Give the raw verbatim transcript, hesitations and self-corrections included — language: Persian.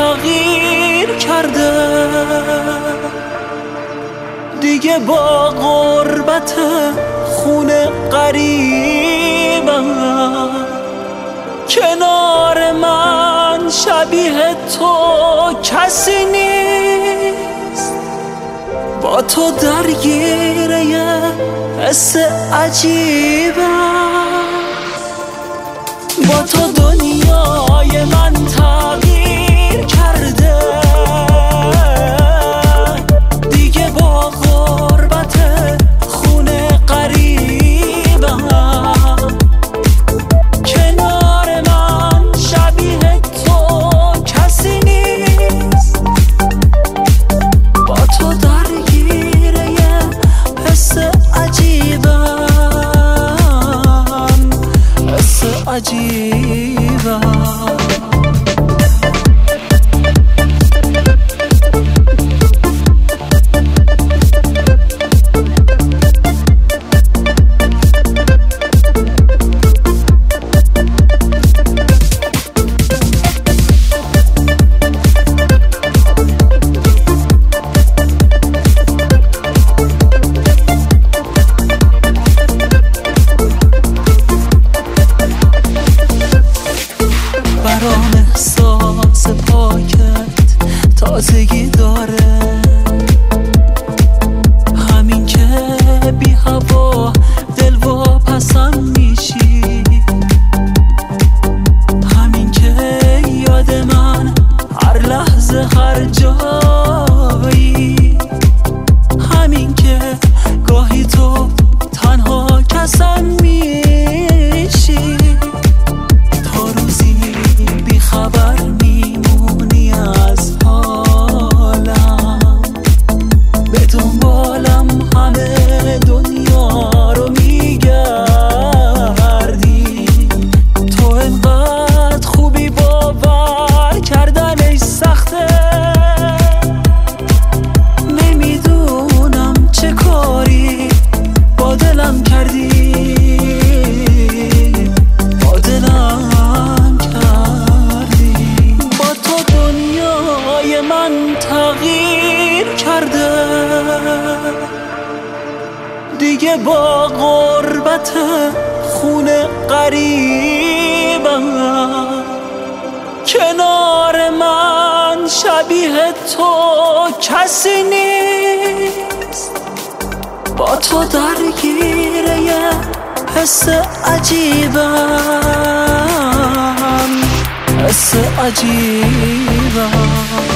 تغییر کرده، دیگه با غربت خونه قریبم. کنار من شبیه تو کسی نیست، با تو درگیره یه حس عجیبم. با تو دنیای من تغییر کرده، دیگه با غربت خونه قریبم. کنار من شبیه تو کسی نیست، با تو درگیره یه حس عجیبم، حس عجیبم. برام احساس پاکت تازگی داره، همین که بی هوا دل واپسم میشی، همین که یاد من هر لحظه هر جایی، همین که گاهی تو تنها کسم میشی. خبر میمونی از حالم، به دنبالم همه دنیا رو میگردی. تو انقدر خوبی باور کردنش سخته، نمیدونم چه کاری با دلم کردی، با دلم من تغییر کرده، دیگه با غربت خونه قریبم. کنار من شبیه تو کسی نیست، با تو درگیره یه حس عجیبم، حس عجیبم.